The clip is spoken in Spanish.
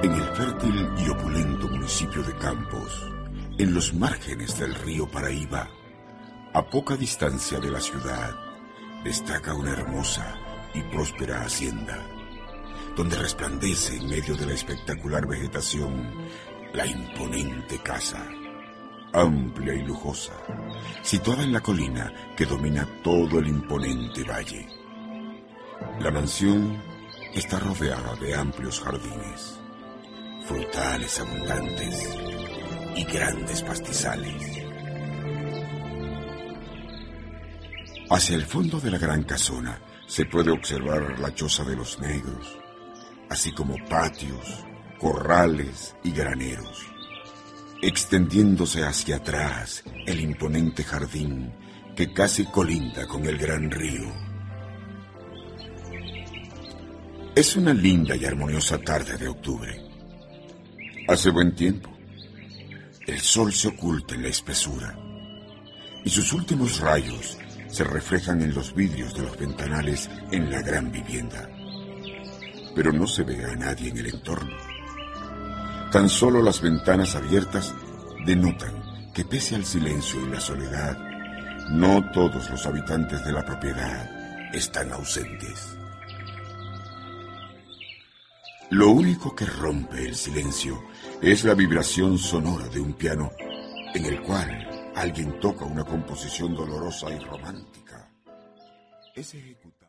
En el fértil y opulento municipio de Campos, en los márgenes del río Paraíba, a poca distancia de la ciudad, destaca una hermosa y próspera hacienda, donde resplandece en medio de la espectacular vegetación la imponente casa, amplia y lujosa, situada en la colina que domina todo el imponente valle. La mansión está rodeada de amplios jardines, frutales abundantes y grandes pastizales. Hacia el fondo de la gran casona se puede observar la choza de los negros, así como patios, corrales y graneros, extendiéndose hacia atrás el imponente jardín que casi colinda con el gran río. Es una linda y armoniosa tarde de octubre. Hace buen tiempo. El sol se oculta en la espesura y sus últimos rayos se reflejan en los vidrios de los ventanales en la gran vivienda. Pero no se ve a nadie en el entorno. Tan solo las ventanas abiertas denotan que pese al silencio y la soledad, no todos los habitantes de la propiedad están ausentes. Lo único que rompe el silencio es la vibración sonora de un piano en el cual alguien toca una composición dolorosa y romántica. Es ejecutado.